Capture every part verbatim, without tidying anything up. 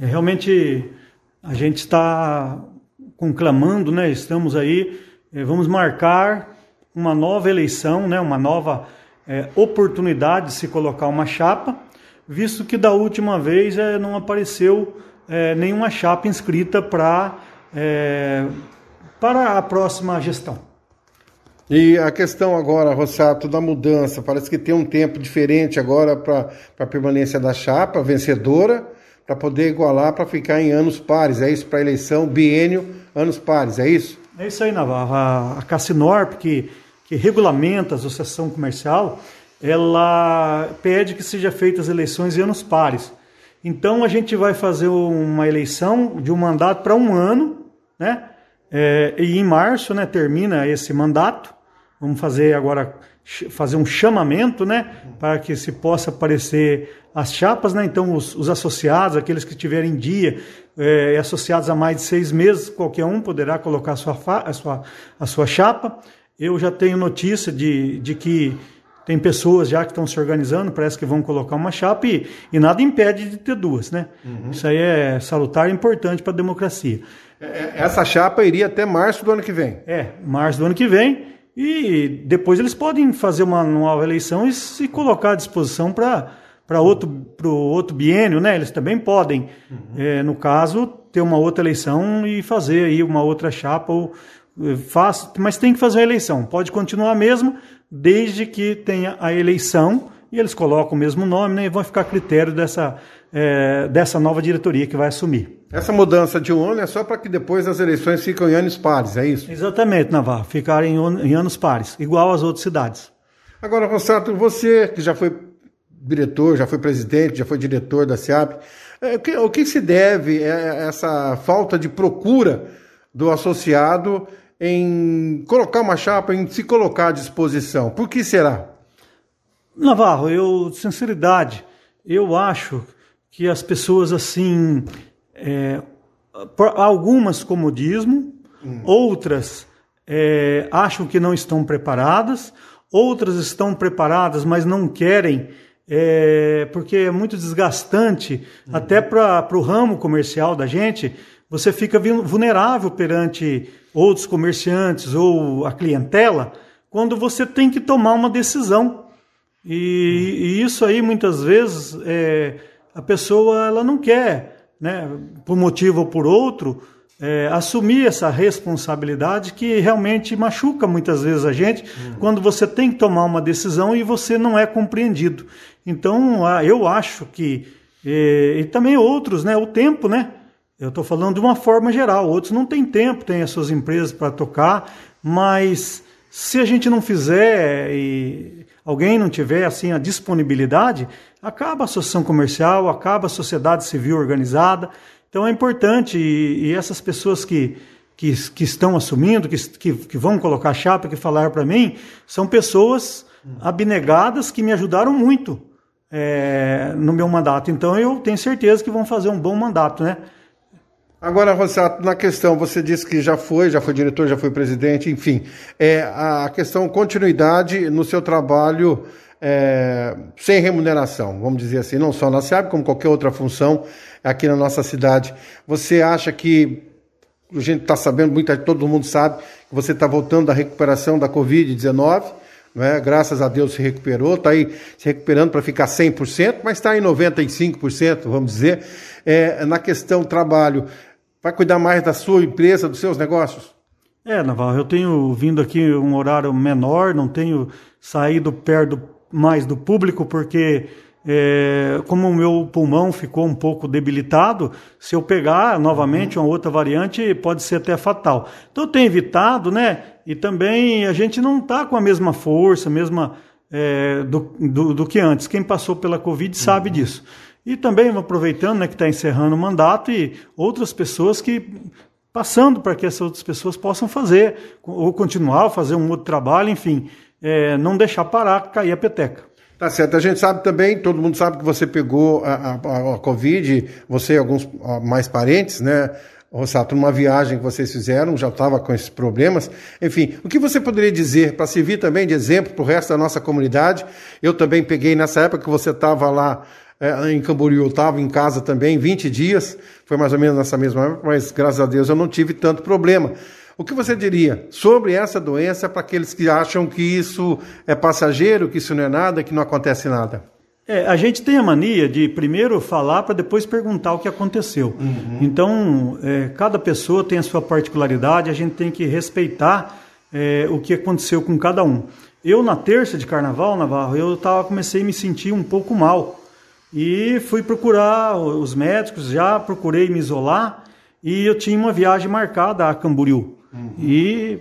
É, realmente a gente está conclamando, né? Estamos aí, é, vamos marcar uma nova eleição, né? Uma nova é, oportunidade de se colocar uma chapa, visto que da última vez é, não apareceu é, nenhuma chapa inscrita pra, é, para a próxima gestão. E a questão agora, Rossato, da mudança, parece que tem um tempo diferente agora para a permanência da chapa vencedora, para poder igualar, para ficar em anos pares, é isso? Para a eleição, biênio, anos pares, é isso? É isso aí, Navarro. A, a Cassinorp, que, que regulamenta a associação comercial, ela pede que seja feitas eleições em anos pares. Então a gente vai fazer uma eleição de um mandato para um ano, né? É, e em março, né, termina esse mandato. Vamos fazer agora fazer um chamamento, né, para que se possa aparecer as chapas, né? Então os, os associados, aqueles que tiverem dia, é, associados a mais de seis meses, qualquer um poderá colocar a sua, a sua, a sua chapa. Eu já tenho notícia de, de que tem pessoas já que estão se organizando, parece que vão colocar uma chapa e, e nada impede de ter duas, né? Uhum. Isso aí é salutar e importante para a democracia. Essa chapa iria até março do ano que vem? É, março do ano que vem, e depois eles podem fazer uma nova eleição e se colocar à disposição para para outro, pro outro biênio, né? Eles também podem, uhum. é, no caso, ter uma outra eleição e fazer aí uma outra chapa, ou, faz, mas tem que fazer a eleição, pode continuar mesmo, desde que tenha a eleição, e eles colocam o mesmo nome, né? E vão ficar a critério dessa, é, dessa nova diretoria que vai assumir. Essa mudança de um ano é só para que depois as eleições fiquem em anos pares, é isso? Exatamente, Navarro, ficarem em anos pares, igual às outras cidades. Agora, Rossato, você que já foi diretor, já foi presidente, já foi diretor da SEAP, o que, o que se deve a essa falta de procura do associado em colocar uma chapa, em se colocar à disposição? Por que será? Navarro, eu, sinceridade, eu acho que as pessoas assim... É, algumas comodismo, hum. outras é, acham que não estão preparadas, outras estão preparadas, mas não querem, é, porque é muito desgastante, hum. até para o ramo comercial da gente, você fica vulnerável perante outros comerciantes ou a clientela, quando você tem que tomar uma decisão. E, hum. e isso aí, muitas vezes, é, a pessoa ela não quer, né, por motivo ou por outro, é, assumir essa responsabilidade que realmente machuca muitas vezes a gente, uhum. quando você tem que tomar uma decisão e você não é compreendido. Então, eu acho que, e, e também outros, né, o tempo, né, eu estou falando de uma forma geral, outros não têm tempo, têm as suas empresas para tocar, mas se a gente não fizer e alguém não tiver assim a disponibilidade, acaba a associação comercial, acaba a sociedade civil organizada. Então é importante, e, e essas pessoas que, que, que estão assumindo, que, que, que vão colocar a chapa, que falaram para mim, são pessoas abnegadas que me ajudaram muito é, no meu mandato. Então eu tenho certeza que vão fazer um bom mandato, né? Agora, Rossato, na questão, você disse que já foi, já foi diretor, já foi presidente, enfim, é, a questão continuidade no seu trabalho é, sem remuneração, vamos dizer assim, não só na SEAP, como qualquer outra função aqui na nossa cidade. Você acha que, a gente está sabendo, muita, todo mundo sabe, que você está voltando da recuperação da covid dezenove, né? Graças a Deus se recuperou, está aí se recuperando para ficar cem por cento, mas está em noventa e cinco por cento, vamos dizer, é, na questão trabalho. Vai cuidar mais da sua empresa, dos seus negócios? É, Navarro, eu tenho vindo aqui um horário menor, não tenho saído perto mais do público, porque é, como o meu pulmão ficou um pouco debilitado, se eu pegar novamente uma outra variante, pode ser até fatal. Então eu tenho evitado, né? E também a gente não está com a mesma força, mesma é, do, do, do que antes. Quem passou pela Covid sabe uhum. disso. E também aproveitando, né, que está encerrando o mandato, e outras pessoas que, passando para que essas outras pessoas possam fazer, ou continuar, fazer um outro trabalho, enfim, é, não deixar parar, cair a peteca. Tá certo, a gente sabe também, todo mundo sabe que você pegou a, a, a Covid, você e alguns mais parentes, né, Rossato, numa viagem que vocês fizeram, já estava com esses problemas. Enfim, o que você poderia dizer para servir também de exemplo para o resto da nossa comunidade? Eu também peguei nessa época que você estava lá é, em Camboriú, eu estava em casa também, vinte dias, foi mais ou menos nessa mesma época, mas graças a Deus eu não tive tanto problema. O que você diria sobre essa doença para aqueles que acham que isso é passageiro, que isso não é nada, que não acontece nada? É, a gente tem a mania de primeiro falar para depois perguntar o que aconteceu. Uhum. Então, é, cada pessoa tem a sua particularidade, a gente tem que respeitar é, o que aconteceu com cada um. Eu, na terça de carnaval, Navarro, eu tava, comecei a me sentir um pouco mal. E fui procurar os médicos, já procurei me isolar, e eu tinha uma viagem marcada a Camboriú. Uhum. E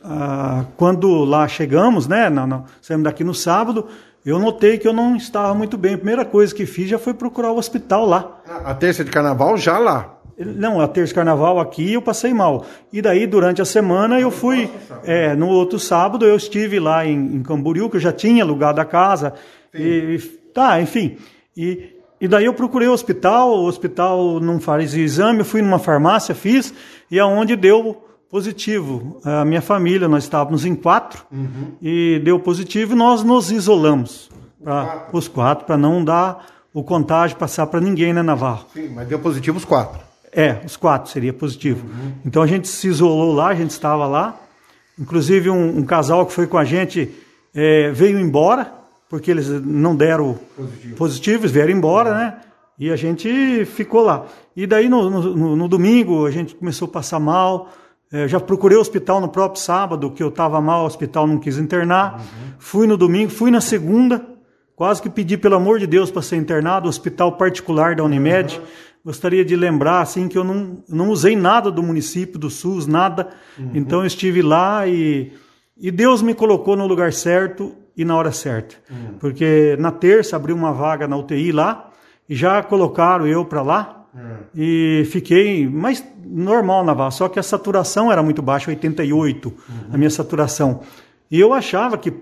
ah, quando lá chegamos, né, não, não, saímos daqui no sábado, eu notei que eu não estava muito bem. A primeira coisa que fiz já foi procurar o hospital lá. A terça de carnaval já lá? Não, a terça de carnaval aqui eu passei mal. E daí, durante a semana, eu fui... É, no outro sábado, eu estive lá em, em Camboriú, que eu já tinha alugado a casa. E, tá, enfim. E, e daí eu procurei o hospital, o hospital não fazia exame, eu fui numa farmácia, fiz, e aonde deu positivo. A minha família, nós estávamos em quatro, uhum. e deu positivo e nós nos isolamos. Pra, quatro. Os quatro, para não dar o contágio passar para ninguém, né, Navarro? Sim, mas deu positivo os quatro. É, os quatro seria positivo. Uhum. Então a gente se isolou lá, a gente estava lá. Inclusive um, um casal que foi com a gente é, veio embora, porque eles não deram positivo. positivos, vieram embora, uhum. né? E a gente ficou lá. E daí no, no, no domingo a gente começou a passar mal. É, já procurei o hospital no próprio sábado, que eu estava mal, o hospital não quis internar. Uhum. Fui no domingo, fui na segunda, quase que pedi pelo amor de Deus para ser internado, hospital particular da Unimed. Uhum. Gostaria de lembrar assim, que eu não, não usei nada do município, do SUS, nada. Uhum. Então eu estive lá e, e Deus me colocou no lugar certo e na hora certa. Uhum. Porque na terça abriu uma vaga na U T I lá e já colocaram eu para lá. Uhum. E fiquei, mas normal, Navarro, só que a saturação era muito baixa, oitenta e oito, uhum. a minha saturação. E eu achava que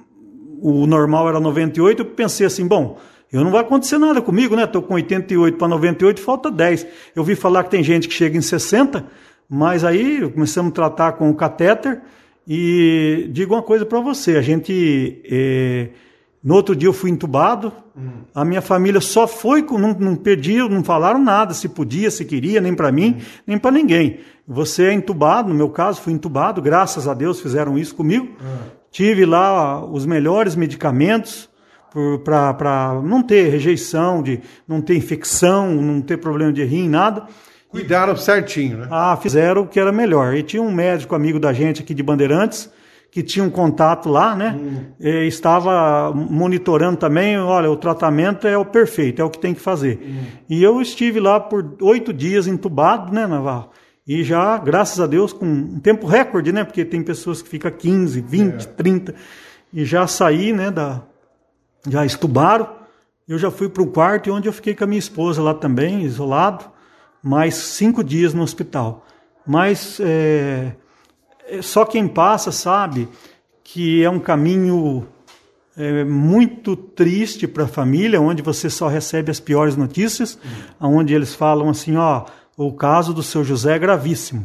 o normal era noventa e oito, eu pensei assim, bom... Eu não vai acontecer nada comigo, né? Estou com oitenta e oito para noventa e oito, falta dez. Eu vi falar que tem gente que chega em sessenta, mas aí começamos a tratar com o catéter e digo uma coisa para você, a gente... É, no outro dia eu fui entubado, hum. a minha família só foi, não, não pediu, não falaram nada, se podia, se queria, nem para mim, hum. nem para ninguém. Você é entubado, no meu caso fui entubado, graças a Deus fizeram isso comigo. Hum. Tive lá os melhores medicamentos, para não ter rejeição, de não ter infecção, não ter problema de rim, nada. Cuidaram certinho, né? Ah, fizeram o que era melhor. E tinha um médico amigo da gente aqui de Bandeirantes, que tinha um contato lá, né? Hum. E estava monitorando também, olha, o tratamento é o perfeito, é o que tem que fazer. Hum. E eu estive lá por oito dias entubado, né, Navarro? E já, graças a Deus, com um tempo recorde, né? Porque tem pessoas que ficam quinze, vinte, é. trinta. E já saí, né, da... Já estubaram, eu já fui para o quarto, onde eu fiquei com a minha esposa lá também, isolado, mais cinco dias no hospital. Mas é, só quem passa sabe que é um caminho é, muito triste para a família, onde você só recebe as piores notícias, uhum. onde eles falam assim, ó, o caso do seu José é gravíssimo.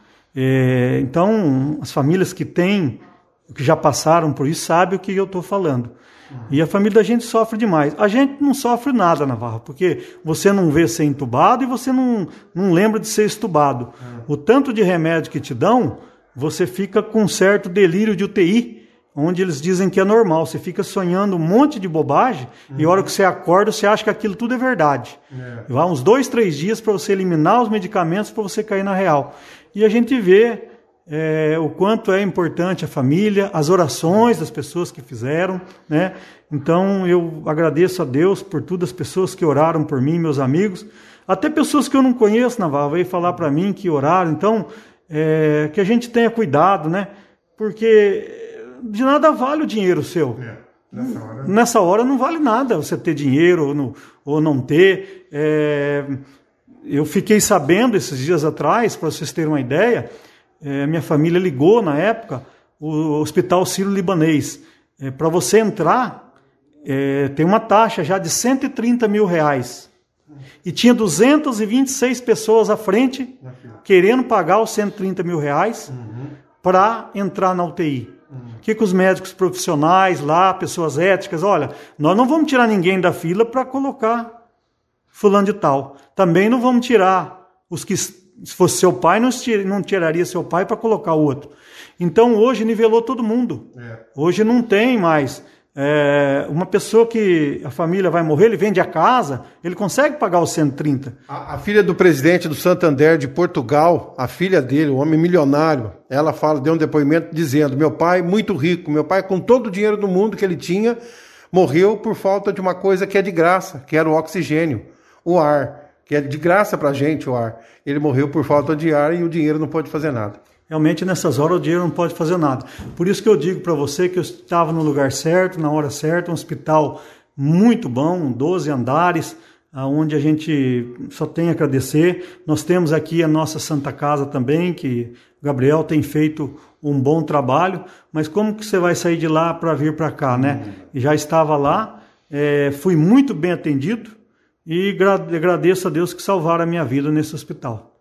É, então, as famílias que têm, que já passaram por isso, sabem o que eu estou falando. Uhum. E a família da gente sofre demais. A gente não sofre nada, Navarro, porque você não vê ser entubado e você não, não lembra de ser estubado. Uhum. O tanto de remédio que te dão, você fica com um certo delírio de U T I, onde eles dizem que é normal. Você fica sonhando um monte de bobagem uhum. e a hora que você acorda, você acha que aquilo tudo é verdade. Uhum. Vai uns dois, três dias para você eliminar os medicamentos para você cair na real. E a gente vê... É, o quanto é importante a família, as orações das pessoas que fizeram, né? Então eu agradeço a Deus por todas as pessoas que oraram por mim, meus amigos, até pessoas que eu não conheço, Navarro, veio falar para mim que oraram. Então é, que a gente tenha cuidado, né? Porque de nada vale o dinheiro seu. É, nessa hora. Nessa hora não vale nada você ter dinheiro ou não, ou não ter. É, eu fiquei sabendo esses dias atrás, para vocês terem uma ideia. É, minha família ligou na época o Hospital Sírio-Libanês. É, para você entrar, é, tem uma taxa já de cento e trinta mil reais. E tinha duzentas e vinte e seis pessoas à frente querendo pagar os cento e trinta mil reais uhum. para entrar na U T I. O uhum. que, que os médicos profissionais lá, pessoas éticas, olha, nós não vamos tirar ninguém da fila para colocar fulano de tal. Também não vamos tirar os que, se fosse seu pai, não, não tiraria seu pai para colocar o outro. Então hoje nivelou todo mundo. É. Hoje não tem mais. É, uma pessoa que a família vai morrer, ele vende a casa, ele consegue pagar os cento e trinta. A, a filha do presidente do Santander de Portugal, a filha dele, um homem milionário, ela fala, deu um depoimento dizendo, meu pai muito rico, meu pai com todo o dinheiro do mundo que ele tinha, morreu por falta de uma coisa que é de graça, que era o oxigênio, o ar, que é de graça pra gente o ar. Ele morreu por falta de ar e o dinheiro não pode fazer nada. Realmente, nessas horas, o dinheiro não pode fazer nada. Por isso que eu digo para você que eu estava no lugar certo, na hora certa, um hospital muito bom, doze andares, onde a gente só tem a agradecer. Nós temos aqui a nossa Santa Casa também, que o Gabriel tem feito um bom trabalho, mas como que você vai sair de lá para vir para cá, né? E já estava lá, é, fui muito bem atendido e agradeço a Deus que salvaram a minha vida nesse hospital.